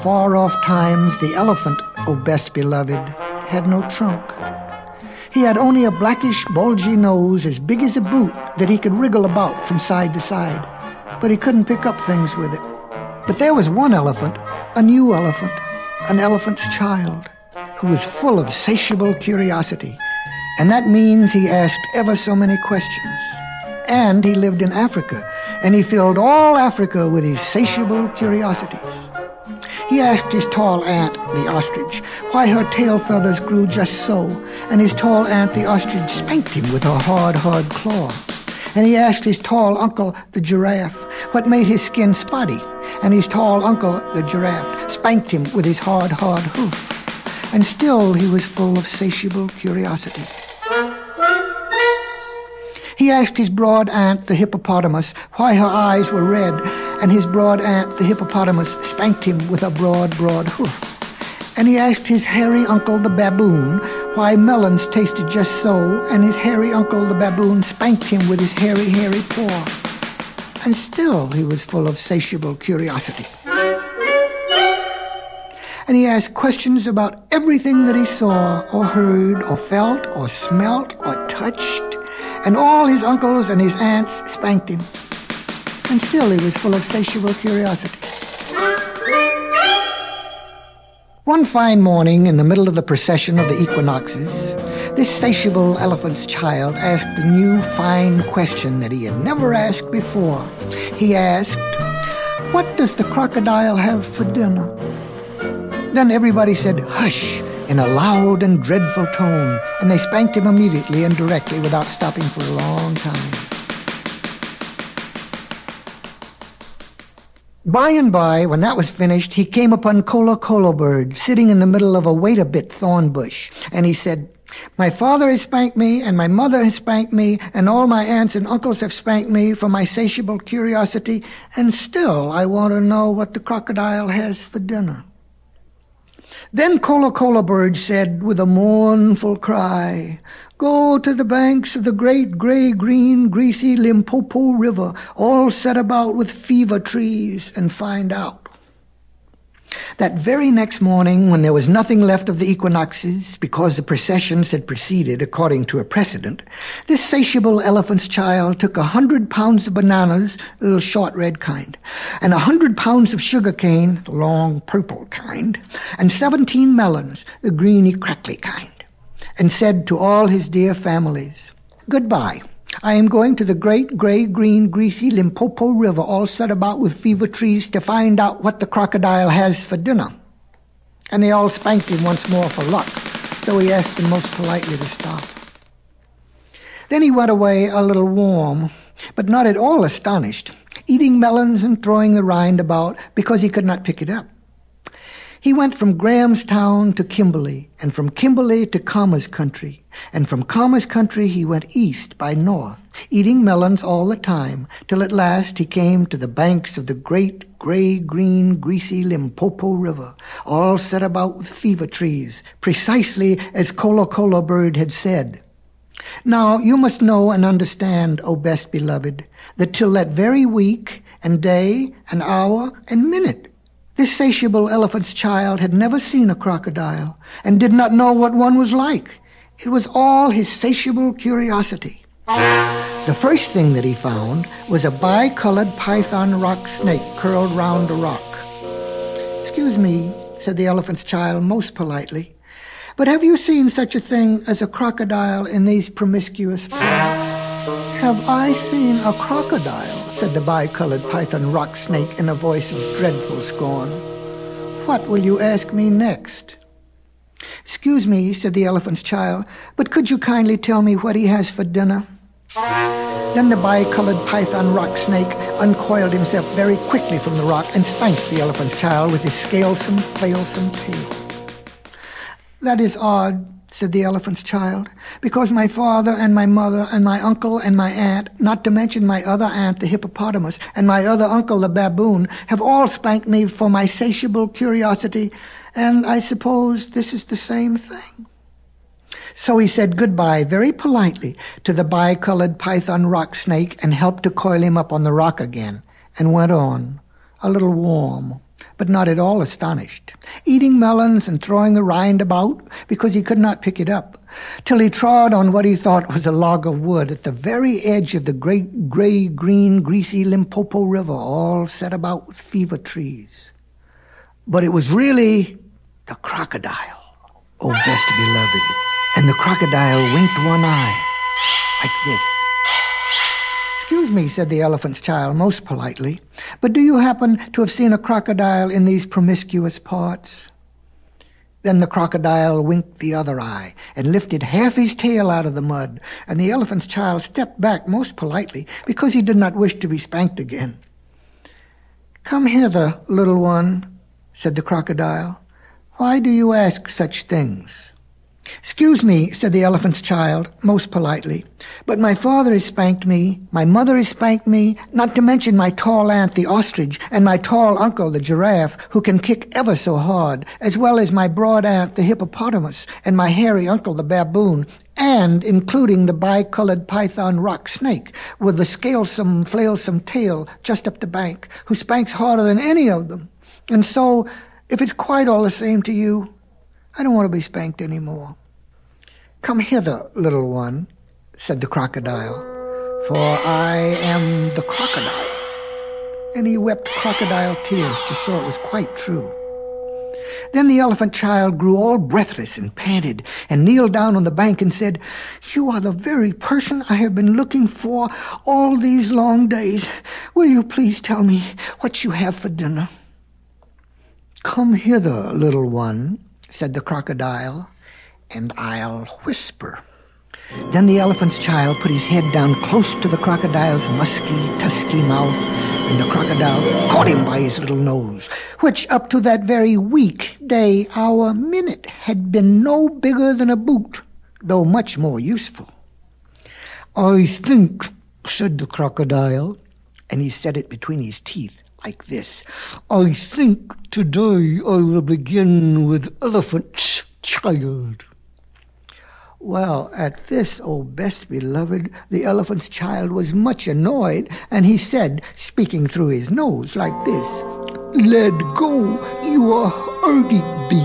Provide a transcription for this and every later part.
far-off times, the elephant, O best beloved, had no trunk. He had only a blackish, bulgy nose as big as a boot that he could wriggle about from side to side, but he couldn't pick up things with it. But there was one elephant, a new elephant, an elephant's child, who was full of satiable curiosity, and that means he asked ever so many questions. And he lived in Africa, and he filled all Africa with his satiable curiosities. He asked his tall aunt, the ostrich, why her tail feathers grew just so, and his tall aunt, the ostrich, spanked him with her hard claw. And he asked his tall uncle, the giraffe, what made his skin spotty, and his tall uncle, the giraffe, spanked him with his hard hoof. And still he was full of satiable curiosity. He asked his broad aunt, the hippopotamus, why her eyes were red, and his broad aunt, the hippopotamus, spanked him with a broad hoof. And he asked his hairy uncle, the baboon, why melons tasted just so, and his hairy uncle, the baboon, spanked him with his hairy paw. And still he was full of satiable curiosity. And he asked questions about everything that he saw, or heard, or felt, or smelt, or touched, and all his uncles and his aunts spanked him. And still he was full of satiable curiosity. One fine morning in the middle of the procession of the equinoxes, this satiable elephant's child asked a new fine question that he had never asked before. He asked, "What does the crocodile have for dinner?" Then everybody said, "Hush," in a loud and dreadful tone, and they spanked him immediately and directly without stopping for a long time. By and by, when that was finished, he came upon Kolo Bird sitting in the middle of a wait-a-bit thorn bush, and he said, "My father has spanked me, and my mother has spanked me, and all my aunts and uncles have spanked me for my satiable curiosity, and still I want to know what the crocodile has for dinner." Then Kolo Bird said with a mournful cry, "Go to the banks of the great gray-green greasy Limpopo River, all set about with fever trees, and find out." That very next morning, when there was nothing left of the equinoxes, because the processions had proceeded according to a precedent, this satiable elephant's child took 100 pounds of bananas, the little short red kind, and 100 pounds of sugar cane, the long purple kind, and 17 melons, the greeny crackly kind, and said to all his dear families, "Goodbye. I am going to the great gray-green greasy Limpopo River, all set about with fever trees, to find out what the crocodile has for dinner." And they all spanked him once more for luck, though he asked them most politely to stop. Then he went away a little warm, but not at all astonished, eating melons and throwing the rind about because he could not pick it up. He went from Grahamstown to Kimberley, and from Kimberley to Khama's country, and from Khama's country he went east by north, eating melons all the time, till at last he came to the banks of the great gray-green greasy Limpopo River, all set about with fever trees, precisely as Kolo Bird had said. Now you must know and understand, O best beloved, that till that very week and day and hour and minute, this satiable elephant's child had never seen a crocodile and did not know what one was like. It was all his satiable curiosity. The first thing that he found was a bicolored python rock snake curled round a rock. "Excuse me," said the elephant's child most politely, "but have you seen such a thing as a crocodile in these promiscuous parts?" "Have I seen a crocodile?" said the bicolored python rock snake in a voice of dreadful scorn. "What will you ask me next?" "Excuse me," said the elephant's child, "but could you kindly tell me what he has for dinner?" Then the bicolored python rock snake uncoiled himself very quickly from the rock and spanked the elephant's child with his scalesome, flailsome tail. "That is odd," said the elephant's child, "because my father and my mother and my uncle and my aunt, not to mention my other aunt, the hippopotamus, and my other uncle, the baboon, have all spanked me for my satiable curiosity, and I suppose this is the same thing." So he said goodbye very politely to the bicolored python rock snake and helped to coil him up on the rock again, and went on, a little warm, but not at all astonished, eating melons and throwing the rind about because he could not pick it up, till he trod on what he thought was a log of wood at the very edge of the great gray-green, greasy Limpopo River, all set about with fever trees. But it was really the crocodile, oh best beloved, and the crocodile winked one eye, like this. "Excuse me," said the elephant's child most politely, "but do you happen to have seen a crocodile in these promiscuous parts?" Then the crocodile winked the other eye and lifted half his tail out of the mud, and the elephant's child stepped back most politely because he did not wish to be spanked again. "Come hither, little one," said the crocodile. "Why do you ask such things?" "Excuse me," said the elephant's child, most politely, "but my father has spanked me, my mother has spanked me, not to mention my tall aunt, the ostrich, and my tall uncle, the giraffe, who can kick ever so hard, as well as my broad aunt, the hippopotamus, and my hairy uncle, the baboon, and including the bicolored python rock snake, with the scalesome, flailsome tail just up the bank, who spanks harder than any of them. And so, if it's quite all the same to you, I don't want to be spanked any more." "Come hither, little one," said the crocodile, "for I am the crocodile." And he wept crocodile tears to show it was quite true. Then the elephant child grew all breathless and panted and kneeled down on the bank and said, "You are the very person I have been looking for all these long days. Will you please tell me what you have for dinner?" "Come hither, little one," said the crocodile, "and I'll whisper." Then the elephant's child put his head down close to the crocodile's musky, tusky mouth, and the crocodile caught him by his little nose, which up to that very week, day, hour, minute had been no bigger than a boot, though much more useful. "I think," said the crocodile, and he said it between his teeth, like this, "I think today I will begin with elephant's child." Well, at this, oh best beloved, the elephant's child was much annoyed, and he said, speaking through his nose like this, "Let go, you are hurting me."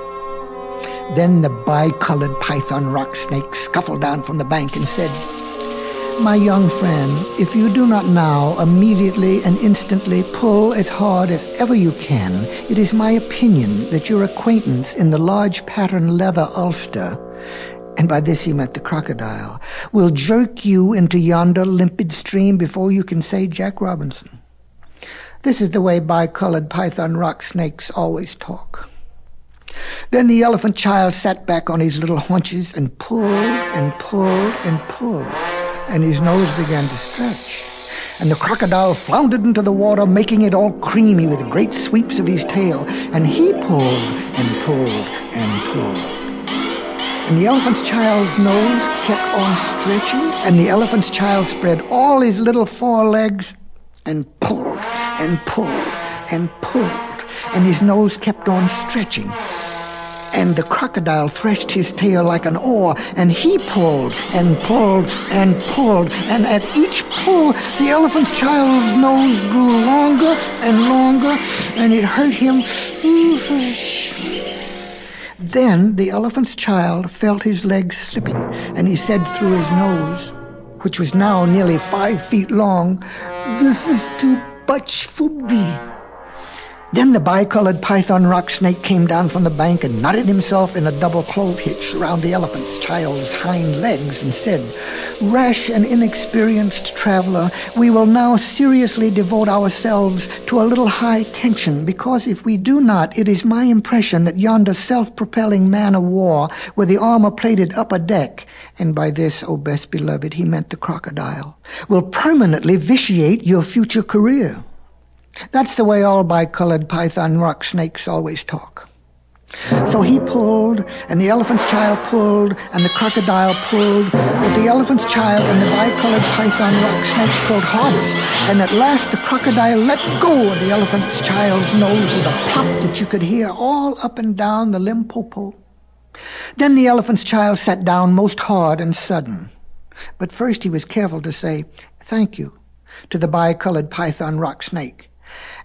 Then the bicolored python rock snake scuffled down from the bank and said, "My young friend, if you do not now immediately and instantly pull as hard as ever you can, it is my opinion that your acquaintance in the large pattern leather ulster," and by this he meant the crocodile, "will jerk you into yonder limpid stream before you can say Jack Robinson." This is the way bicolored python rock snakes always talk. Then the elephant child sat back on his little haunches and pulled and pulled and pulled, and his nose began to stretch. And the crocodile floundered into the water, making it all creamy with great sweeps of his tail, and he pulled and pulled and pulled. And the elephant's child's nose kept on stretching, and the elephant's child spread all his little forelegs and pulled and pulled and pulled, and his nose kept on stretching. And the crocodile threshed his tail like an oar, and he pulled and pulled and pulled, and at each pull the elephant's child's nose grew longer and longer, and it hurt him. Then the elephant's child felt his legs slipping, and he said through his nose, which was now nearly 5 feet long, "This is too much for me." Then the bicolored python rock snake came down from the bank and knotted himself in a double clove hitch around the elephant's child's hind legs and said, "Rash and inexperienced traveler, we will now seriously devote ourselves to a little high tension, because if we do not, it is my impression that yonder self-propelling man-of-war with the armor-plated upper deck," and by this, oh best beloved, he meant the crocodile, "will permanently vitiate your future career." That's the way all bicolored python rock snakes always talk. So he pulled, and the elephant's child pulled, and the crocodile pulled, but the elephant's child and the bicolored python rock snake pulled hardest, and at last the crocodile let go of the elephant's child's nose with a plop that you could hear all up and down the Limpopo. Then the elephant's child sat down most hard and sudden. But first he was careful to say, "Thank you," to the bicolored python rock snake.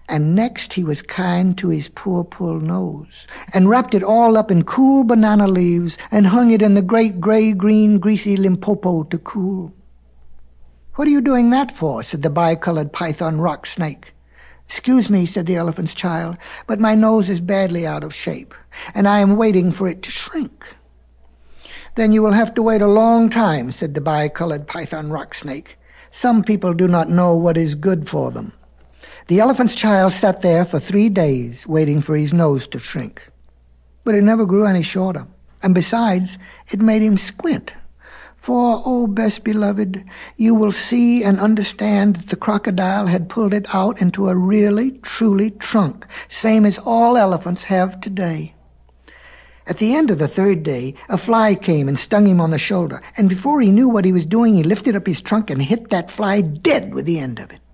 And next he was kind to his poor nose, and wrapped it all up in cool banana leaves, and hung it in the great gray-green greasy Limpopo to cool. "What are you doing that for?" said the bicolored python rock snake. "Excuse me," said the elephant's child, "but my nose is badly out of shape, and I am waiting for it to shrink." "Then you will have to wait a long time," said the bicolored python rock snake. "Some people do not know what is good for them." The elephant's child sat there for 3 days, waiting for his nose to shrink. But it never grew any shorter, and besides, it made him squint. For, oh, best beloved, you will see and understand that the crocodile had pulled it out into a really, truly trunk, same as all elephants have today. At the end of the 3rd day, a fly came and stung him on the shoulder, and before he knew what he was doing, he lifted up his trunk and hit that fly dead with the end of it.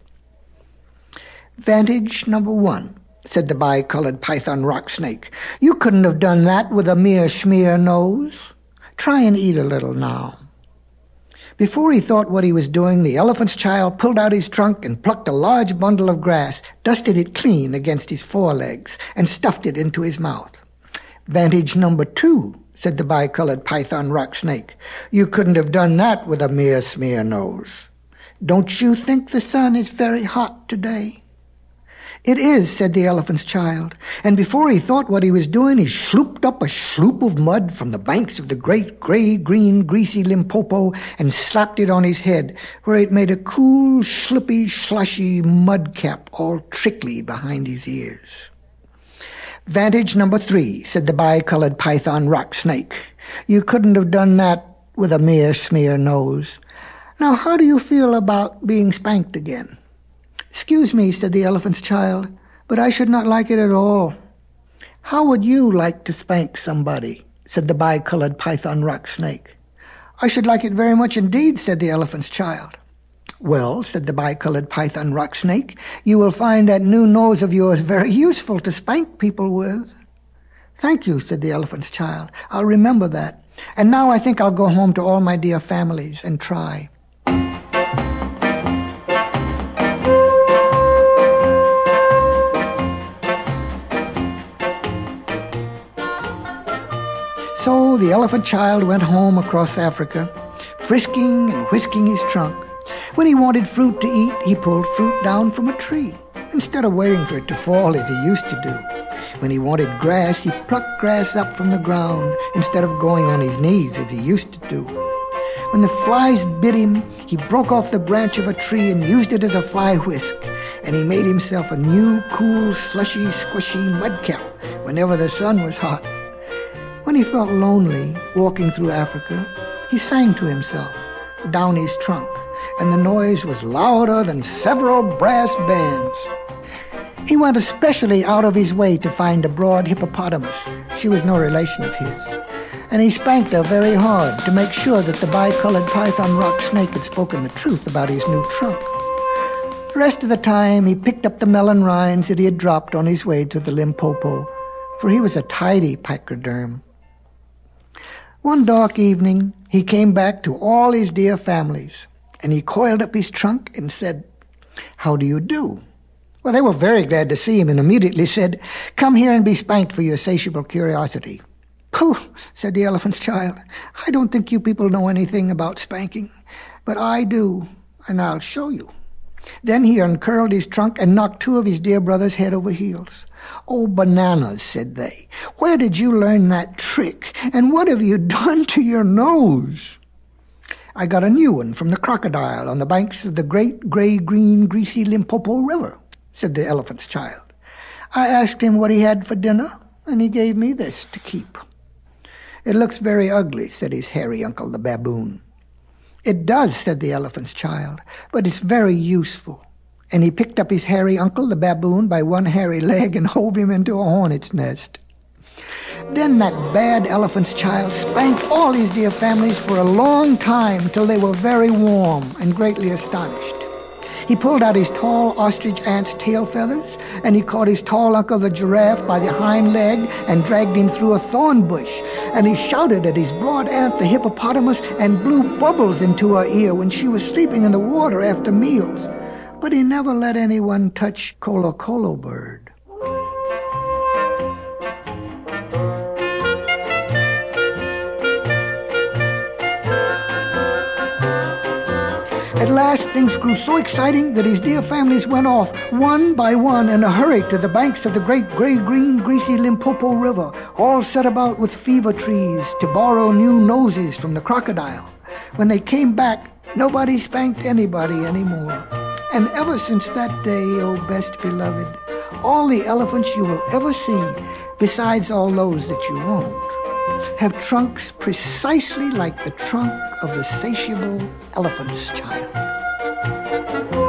"Vantage number 1, said the bicolored python rock snake. "You couldn't have done that with a mere schmear nose. Try and eat a little now." Before he thought what he was doing, the elephant's child pulled out his trunk and plucked a large bundle of grass, dusted it clean against his forelegs, and stuffed it into his mouth. "Vantage number 2, said the bicolored python rock snake. "You couldn't have done that with a mere smear nose. Don't you think the sun is very hot today?" "It is," said the elephant's child, and before he thought what he was doing, he slooped up a sloop of mud from the banks of the great gray-green greasy Limpopo and slapped it on his head, where it made a cool, slippy, slushy mud cap all trickly behind his ears. "Vantage number 3, said the bicolored python rock snake. "You couldn't have done that with a mere smear nose. Now how do you feel about being spanked again?" "Excuse me," said the elephant's child, "but I should not like it at all." "How would you like to spank somebody?" said the bicolored python rock snake. "I should like it very much indeed," said the elephant's child. "Well," said the bicolored python rock snake, "you will find that new nose of yours very useful to spank people with." "Thank you," said the elephant's child. "I'll remember that. And now I think I'll go home to all my dear families and try." So the elephant child went home across Africa, frisking and whisking his trunk. When he wanted fruit to eat, he pulled fruit down from a tree, instead of waiting for it to fall as he used to do. When he wanted grass, he plucked grass up from the ground, instead of going on his knees as he used to do. When the flies bit him, he broke off the branch of a tree and used it as a fly whisk, and he made himself a new, cool, slushy, squishy mud cap whenever the sun was hot. When he felt lonely walking through Africa, he sang to himself down his trunk, and the noise was louder than several brass bands. He went especially out of his way to find a broad hippopotamus. She was no relation of his. And he spanked her very hard to make sure that the bicolored python rock snake had spoken the truth about his new trunk. The rest of the time, he picked up the melon rinds that he had dropped on his way to the Limpopo, for he was a tidy pachyderm. One dark evening, he came back to all his dear families, and he coiled up his trunk and said, "How do you do?" Well, they were very glad to see him and immediately said, "Come here and be spanked for your satiable curiosity." "Pooh," said the elephant's child, "I don't think you people know anything about spanking, but I do, and I'll show you." Then he uncurled his trunk and knocked 2 of his dear brothers head over heels. "Oh, bananas," said they, "where did you learn that trick, and what have you done to your nose?" "I got a new one from the crocodile on the banks of the great gray-green greasy Limpopo River," said the elephant's child. "I asked him what he had for dinner, and he gave me this to keep." "It looks very ugly," said his hairy uncle the baboon. "It does," said the elephant's child, "but it's very useful." And he picked up his hairy uncle the baboon by one hairy leg and hove him into a hornet's nest. Then that bad elephant's child spanked all his dear families for a long time till they were very warm and greatly astonished. He pulled out his tall ostrich ant's tail feathers, and he caught his tall uncle the giraffe by the hind leg and dragged him through a thorn bush, and he shouted at his broad aunt the hippopotamus and blew bubbles into her ear when she was sleeping in the water after meals. but he never let anyone touch Colo Colo Bird. At last, things grew so exciting that his dear families went off, one by one, in a hurry to the banks of the great gray-green, greasy Limpopo River, all set about with fever trees to borrow new noses from the crocodile. When they came back, nobody spanked anybody anymore. And ever since that day, oh best beloved, all the elephants you will ever see, besides all those that you won't, have trunks precisely like the trunk of the satiable elephant's child.